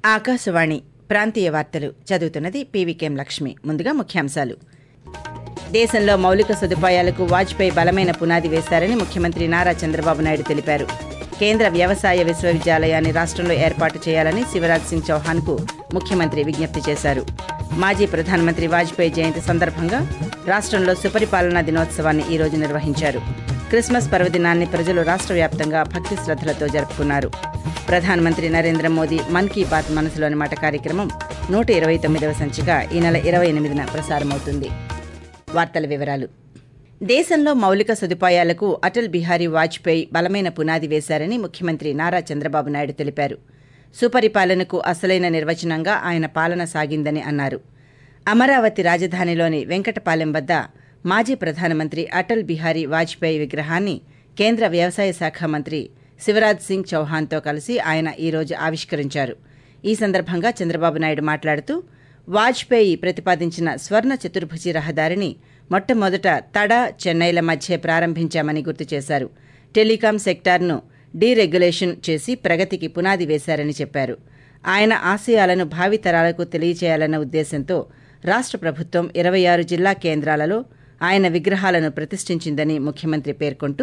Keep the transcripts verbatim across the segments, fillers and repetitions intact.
ఆకాశవాణి ప్రాంతీయ వార్తలు చదువుతున్నది పీవీకేఎం లక్ష్మి. ముందుగా ముఖ్యాంశాలు. దేశంలో మౌలిక సదుపాయాలకు వాజ్పేయి బలమైన పునాది వేశారని ముఖ్యమంత్రి నారా చంద్రబాబు నాయుడు తెలిపారు. కేంద్ర వ్యవసాయ విశ్వవిద్యాలయాన్ని రాష్ట్రంలో ఏర్పాటు చేయాలని శివరాజ్ సింగ్ చౌహాన్కు ముఖ్యమంత్రి విజ్ఞప్తి చేశారు. మాజీ ప్రధానమంత్రి వాజ్పేయి జయంతి సందర్భంగా రాష్ట్రంలో సుపరిపాలనా దినోత్సవాన్ని ఈ రోజు నిర్వహించారు. క్రిస్మస్ పర్వదినాన్ని ప్రజలు రాష్ట్ర వ్యాప్తంగా భక్తి శ్రద్ధలతో జరుపుకున్నారు. ప్రధానమంత్రి నరేంద్ర మోదీ మన్ కీ బాత్ మనసులోని మాట కార్యక్రమం నూట ఇరవై తొమ్మిదవ సంచిక ఈ నెల ఇరవై ఎనిమిదిన ప్రసారమవుతుంది. వార్తల వివరాలు. దేశంలో మౌలిక సదుపాయాలకు అటల్ బిహారీ వాజ్పేయి బలమైన పునాది వేశారని ముఖ్యమంత్రి నారా చంద్రబాబు నాయుడు తెలిపారు. సుపరిపాలనకు అసలైన నిర్వచనంగా ఆయన పాలన సాగిందని అన్నారు. అమరావతి రాజధానిలోని వెంకటపాలెం వద్ద మాజీ ప్రధానమంత్రి అటల్ బిహారీ వాజ్పేయి విగ్రహాన్ని కేంద్ర వ్యవసాయ శాఖ మంత్రి శివరాజ్ సింగ్ చౌహాన్తో కలిసి ఆయన ఈ రోజు ఆవిష్కరించారు. ఈ సందర్భంగా చంద్రబాబు నాయుడు మాట్లాడుతూ వాజ్పేయి ప్రతిపాదించిన స్వర్ణ చతుర్భుజి రహదారిని మొట్టమొదట తడ చెన్నైల మధ్య ప్రారంభించామని గుర్తు చేశారు. టెలికాం సెక్టార్ను డీరెగ్యులేషన్ చేసి ప్రగతికి పునాది వేశారని చెప్పారు. ఆయన ఆశయాలను భావితరాలకు తెలియచేయాలన్న ఉద్దేశంతో రాష్ట్ర ప్రభుత్వం ఇరవై ఆరు జిల్లా కేంద్రాలలో ఆయన విగ్రహాలను ప్రతిష్ఠించిందని ముఖ్యమంత్రి పేర్కొంటూ,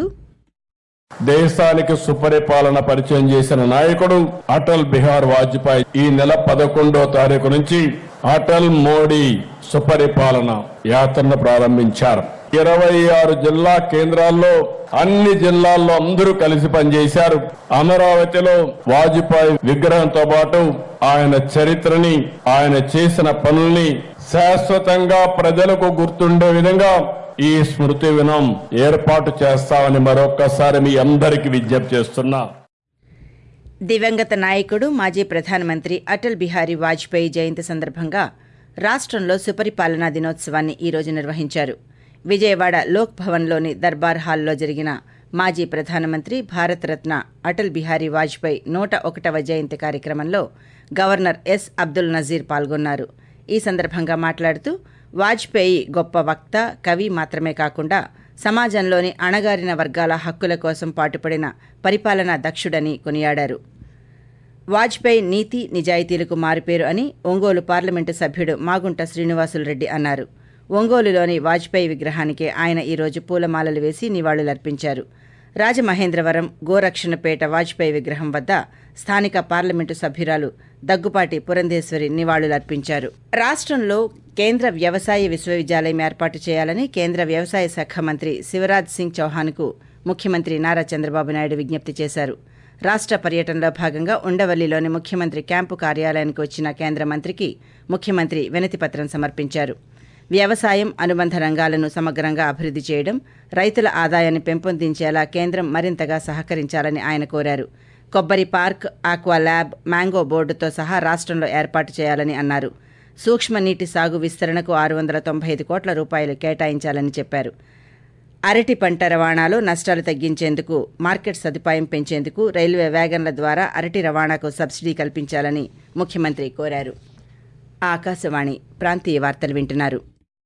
దేశానికి సుపరిపాలన పరిచయం చేసిన నాయకుడు అటల్ బిహార్ వాజ్పేయి ఈ నెల పదకొండో తారీఖు నుంచి అటల్ మోడీ సుపరిపాలన యాత్రను ప్రారంభించారు. ఇరవై ఆరు జిల్లా కేంద్రాల్లో అన్ని జిల్లాల్లో అందరూ కలిసి పనిచేశారు. అమరావతిలో వాజ్పేయి విగ్రహంతో పాటు ఆయన చరిత్రని, ఆయన చేసిన పనుల్ని శాశ్వతంగా ప్రజలకు గుర్తుండే విధంగా ఈ స్మృతి వనం ఏర్పాటు చేస్తామని మరొక్కసారి మీ అందరికీ విజ్ఞప్తి చేస్తున్నా. దివంగత నాయకుడు మాజీ ప్రధానమంత్రి అటల్ బిహారీ వాజ్పేయి జయంతి సందర్భంగా రాష్ట్రంలో సుపరిపాలనా దినోత్సవాన్ని ఈ రోజు నిర్వహించారు. విజయవాడ లోక్ భవన్లోని దర్బార్ హాల్లో జరిగిన మాజీ ప్రధానమంత్రి భారతరత్న అటల్ బిహారీ వాజ్పేయి నూట ఒకటవ జయంతి కార్యక్రమంలో గవర్నర్ ఎస్ అబ్దుల్ నజీర్ పాల్గొన్నారు. ఈ సందర్భంగా మాట్లాడుతూ వాజ్పేయి గొప్ప వక్త, కవి మాత్రమే కాకుండా సమాజంలోని అణగారిన వర్గాల హక్కుల కోసం పాటుపడిన పరిపాలనా దక్షుడని కొనియాడారు. వాజ్పేయి నీతి నిజాయితీలకు మారుపేరు అని ఒంగోలు పార్లమెంటు సభ్యుడు మాగుంట శ్రీనివాసులరెడ్డి అన్నారు. ఒంగోలులోని వాజ్పేయి విగ్రహానికి ఆయన ఈరోజు పూలమాలలు వేసి నివాళులర్పించారు. రాజమహేంద్రవరం గోరక్షణపేట వాజ్పేయి విగ్రహం వద్ద స్థానిక పార్లమెంటు సభ్యురాలు దగ్గుపాటి పురంధేశ్వరి నివాళులర్పించారు. రాష్ట్రంలో కేంద్ర వ్యవసాయ విశ్వవిద్యాలయం ఏర్పాటు చేయాలని కేంద్ర వ్యవసాయ శాఖ మంత్రి శివరాజ్ సింగ్ చౌహాన్కు ముఖ్యమంత్రి నారా చంద్రబాబు నాయుడు విజ్ఞప్తి చేశారు. రాష్ట్ర పర్యటనలో భాగంగా ఉండవల్లిలోని ముఖ్యమంత్రి క్యాంపు కార్యాలయానికి వచ్చిన కేంద్ర మంత్రికి ముఖ్యమంత్రి వినతిపత్రం సమర్పించారు. వ్యవసాయం, అనుబంధ రంగాలను సమగ్రంగా అభివృద్ధి చేయడం, రైతుల ఆదాయాన్ని పెంపొందించేలా కేంద్రం మరింతగా సహకరించాలని ఆయన కోరారు. కొబ్బరి పార్క్, ఆక్వా ల్యాబ్, మ్యాంగో బోర్డుతో సహా రాష్ట్రంలో ఏర్పాటు చేయాలని అన్నారు. సూక్ష్మ నీటి సాగు విస్తరణకు ఆరు వందల తొంభై ఐదు కోట్ల రూపాయలు కేటాయించాలని చెప్పారు. అరటి పంట రవాణాలో నష్టాలు తగ్గించేందుకు, మార్కెట్ సదుపాయం పెంచేందుకు రైల్వే వ్యాగన్ల ద్వారా అరటి రవాణాకు సబ్సిడీ కల్పించాలని ముఖ్యమంత్రి కోరారు. ఆకాశవాణి ప్రాంతీయ వార్తలు వింటున్నారు.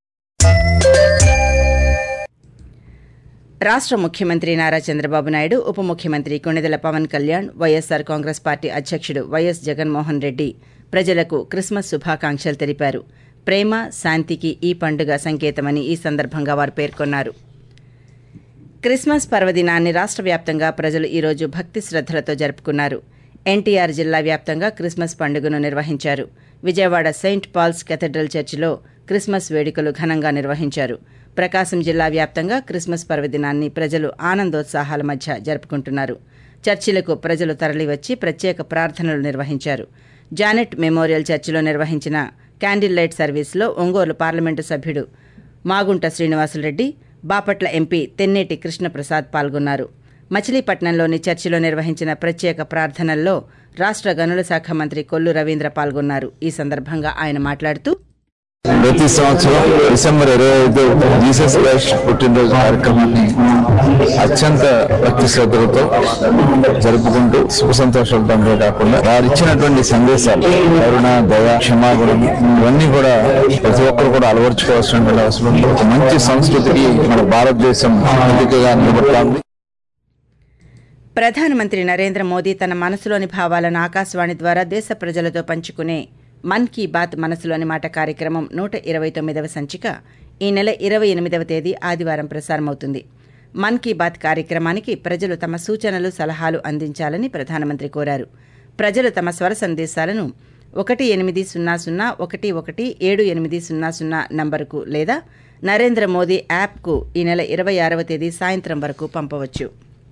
రాష్ట్ర ముఖ్యమంత్రి నారా చంద్రబాబు నాయుడు, ఉప ముఖ్యమంత్రి కొణిదెల పవన్ కళ్యాణ్, వైఎస్సార్ కాంగ్రెస్ పార్టీ అధ్యక్షుడు వైఎస్ జగన్మోహన్ రెడ్డి ప్రజలకు క్రిస్మస్ శుభాకాంక్షలు తెలిపారు. ప్రేమ, శాంతికి ఈ పండుగ సంకేతమని ఈ సందర్భంగా వారు పేర్కొన్నారు. క్రిస్మస్ పర్వదినాన్ని రాష్ట్ర వ్యాప్తంగా ప్రజలు ఈరోజు భక్తి శ్రద్ధలతో జరుపుకున్నారు. ఎన్టీఆర్ జిల్లా వ్యాప్తంగా క్రిస్మస్ పండుగను నిర్వహించారు. విజయవాడ సెయింట్ పాల్స్ కేథడ్రల్ చర్చిలో క్రిస్మస్ వేడుకలు ఘనంగా నిర్వహించారు. ప్రకాశం జిల్లా వ్యాప్తంగా క్రిస్మస్ పర్వదినాన్ని ప్రజలు ఆనందోత్సాహాల మధ్య జరుపుకుంటున్నారు. చర్చిలకు ప్రజలు తరలివచ్చి ప్రత్యేక ప్రార్థనలు నిర్వహించారు. జానెట్ మెమోరియల్ చర్చిలో నిర్వహించిన క్యాండిల్ లైట్ సర్వీసులో ఒంగోలు పార్లమెంటు సభ్యుడు మాగుంట శ్రీనివాసులరెడ్డి, బాపట్ల ఎంపీ తెన్నేటి కృష్ణప్రసాద్ పాల్గొన్నారు. మచిలీపట్నంలోని చర్చిలో నిర్వహించిన ప్రత్యేక ప్రార్థనల్లో రాష్ట్ర గనుల శాఖ మంత్రి కొల్లు రవీంద్ర పాల్గొన్నారు. ఈ సందర్భంగా ఆయన మాట్లాడుతూ, ప్రతి సంవత్సరం డిసెంబర్ ఇరవై ఐదు జీసస్ క్రైస్ట్ పుట్టినరోజు కార్యక్రమాన్ని అత్యంత భక్తి శ్రద్ధలతో జరుపుకుంటూ సుఖ సంతోషాలతో కాకుండా వారు ఇచ్చినటువంటి సందేశాలు, కరుణ, దయ, క్షమాగుణం ఇవన్నీ కూడా ప్రతి ఒక్కరు కూడా అలవర్చుకోవాల్సినటువంటి అవసరం ఉంది. ఒక మంచి సంస్కృతికి మన భారతదేశం వేదికగా నిలబడుతోంది. ప్రధానమంత్రి నరేంద్ర మోదీ తన మనసులోని భావాలను ఆకాశవాణి ద్వారా దేశ ప్రజలతో పంచుకునే మన్ కీ బాత్ మనసులోని మాట కార్యక్రమం నూట ఇరవై తొమ్మిదవ సంచిక ఈ నెల ఇరవై ఎనిమిదవ తేదీ ఆదివారం ప్రసారమవుతుంది. మన్ కీ బాత్ కార్యక్రమానికి ప్రజలు తమ సూచనలు సలహాలు అందించాలని ప్రధానమంత్రి కోరారు. ప్రజలు తమ స్వర సందేశాలను ఒకటి ఎనిమిది సున్నా సున్నా ఒకటి ఒకటి ఏడు ఎనిమిది సున్నా సున్నా నంబరుకు లేదా నరేంద్ర మోదీ యాప్కు ఈ నెల ఇరవై ఆరవ తేదీ సాయంత్రం వరకు పంపవచ్చు.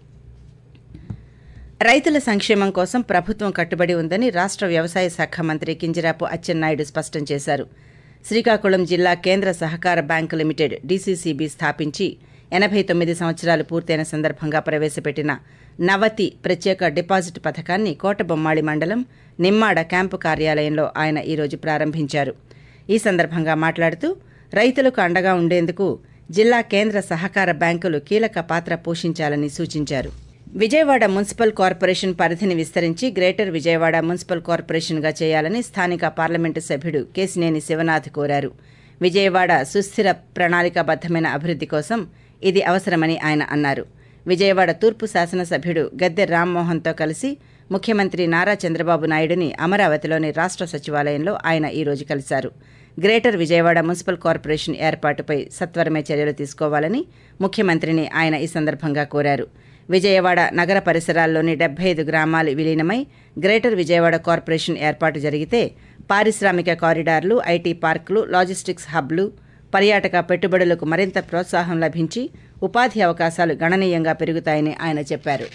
రైతుల సంక్షేమం కోసం ప్రభుత్వం కట్టుబడి ఉందని రాష్ట్ర వ్యవసాయ శాఖ మంత్రి కింజరాపు అచ్చెన్నాయుడు స్పష్టం చేశారు. శ్రీకాకుళం జిల్లా కేంద్ర సహకార బ్యాంకు లిమిటెడ్ డీసీసీబీ స్థాపించి ఎనభై తొమ్మిది సంవత్సరాలు పూర్తయిన సందర్భంగా ప్రవేశపెట్టిన నవతి ప్రత్యేక డిపాజిట్ పథకాన్ని కోటబొమ్మాళి మండలం నిమ్మాడ క్యాంపు కార్యాలయంలో ఆయన ఈరోజు ప్రారంభించారు. ఈ సందర్భంగా మాట్లాడుతూ రైతులకు అండగా ఉండేందుకు జిల్లా కేంద్ర సహకార బ్యాంకులు కీలక పాత్ర పోషించాలని సూచించారు. విజయవాడ మున్సిపల్ కార్పొరేషన్ పరిధిని విస్తరించి గ్రేటర్ విజయవాడ మున్సిపల్ కార్పొరేషన్గా చేయాలని స్థానిక పార్లమెంటు సభ్యుడు కేశినేని శివనాథ్ కోరారు. విజయవాడ సుస్థిర ప్రణాళికాబద్దమైన అభివృద్ధి కోసం ఇది అవసరమని ఆయన అన్నారు. విజయవాడ తూర్పు శాసనసభ్యుడు గద్దె రామ్మోహన్తో కలిసి ముఖ్యమంత్రి నారా చంద్రబాబు నాయుడుని అమరావతిలోని రాష్ట్ర సచివాలయంలో ఆయన ఈరోజు కలిశారు. గ్రేటర్ విజయవాడ మున్సిపల్ కార్పొరేషన్ ఏర్పాటుపై సత్వరమే చర్యలు తీసుకోవాలని ముఖ్యమంత్రిని ఆయన ఈ సందర్భంగా కోరారు. విజయవాడ నగర పరిసరాల్లోని డెబ్బై ఐదు గ్రామాలు విలీనమై గ్రేటర్ విజయవాడ కార్పొరేషన్ ఏర్పాటు జరిగితే పారిశ్రామిక కారిడార్లు, ఐటీ పార్కులు, లాజిస్టిక్స్ హబ్లు, పర్యాటక పెట్టుబడులకు మరింత ప్రోత్సాహం లభించి ఉపాధి అవకాశాలు గణనీయంగా పెరుగుతాయని ఆయన చెప్పారు.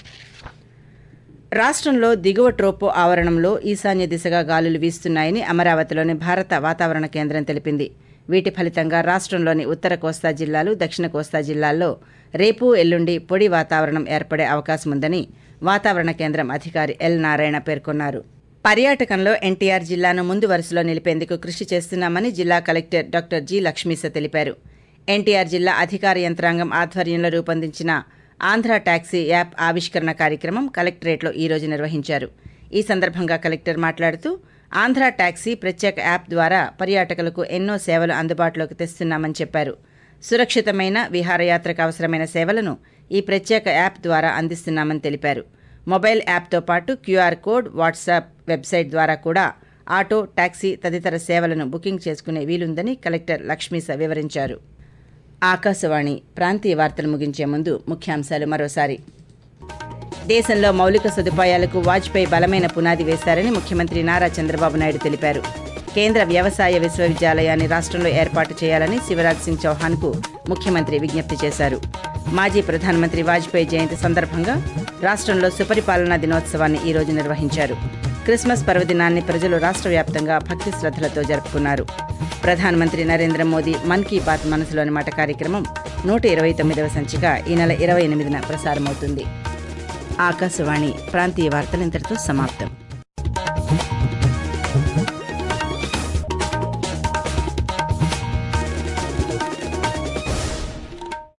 రాష్ట్రంలో దిగువ ట్రోపో ఆవరణంలో ఈశాన్య దిశగా గాలులు వీస్తున్నాయని అమరావతిలోని భారత వాతావరణ కేంద్రం తెలిపింది. వీటి ఫలితంగా రాష్ట్రంలోని ఉత్తర కోస్తా జిల్లాలు, దక్షిణ కోస్తా జిల్లాల్లో రేపు ఎల్లుండి పొడి వాతావరణం ఏర్పడే అవకాశముందని వాతావరణ కేంద్రం అధికారి ఎల్ నారాయణ పేర్కొన్నారు. పర్యాటకంలో ఎన్టీఆర్ జిల్లాను ముందు వరుసలో నిలిపేందుకు కృషి చేస్తున్నామని జిల్లా కలెక్టర్ డాక్టర్ జి లక్ష్మీస తెలిపారు. ఎన్టీఆర్ జిల్లా అధికార యంత్రాంగం ఆధ్వర్యంలో రూపొందించిన ఆంధ్ర టాక్సీ యాప్ ఆవిష్కరణ కార్యక్రమం కలెక్టరేట్లో ఈరోజు నిర్వహించారు. ఈ సందర్భంగా కలెక్టర్ మాట్లాడుతూ ఆంధ్ర టాక్సీ ప్రత్యేక యాప్ ద్వారా పర్యాటకులకు ఎన్నో సేవలు అందుబాటులోకి తెస్తున్నామని చెప్పారు. సురక్షితమైన విహారయాత్రకు అవసరమైన సేవలను ఈ ప్రత్యేక యాప్ ద్వారా అందిస్తున్నామని తెలిపారు. మొబైల్ యాప్తో పాటు క్యూఆర్ కోడ్, వాట్సాప్, వెబ్సైట్ ద్వారా కూడా ఆటో, టాక్సీ తదితర సేవలను బుకింగ్ చేసుకునే వీలుందని కలెక్టర్ లక్ష్మీస వివరించారు. ఆకాశవాణి ప్రాంతీయ వార్తలు ముగించే ముందు ముఖ్యాంశాలు మరోసారి. దేశంలో మౌలిక సదుపాయాలకు వాజ్పేయి బలమైన పునాది వేశారని ముఖ్యమంత్రి నారా చంద్రబాబు నాయుడు తెలిపారు. కేంద్ర వ్యవసాయ విశ్వవిద్యాలయాన్ని రాష్ట్రంలో ఏర్పాటు చేయాలని శివరాజ్ సింగ్ చౌహాన్కు ముఖ్యమంత్రి విజ్ఞప్తి చేశారు. మాజీ ప్రధానమంత్రి వాజ్పేయి జయంతి సందర్భంగా రాష్ట్రంలో సుపరిపాలనా దినోత్సవాన్ని ఈరోజు నిర్వహించారు. క్రిస్మస్ పర్వదినాన్ని ప్రజలు రాష్ట్ర వ్యాప్తంగా భక్తి శ్రద్ధలతో జరుపుకున్నారు. ప్రధానమంత్రి నరేంద్ర మోదీ మన్ కీ బాత్ మనసులోని మాట కార్యక్రమం నూట ఇరవై తొమ్మిదవ సంచిక ఈ నెల ఇరవై ఎనిమిదిన ప్రసారమవుతుంది. ఆకాశవాణి ప్రాంతీయ వార్తలు ఇంతటితో సమాప్తం.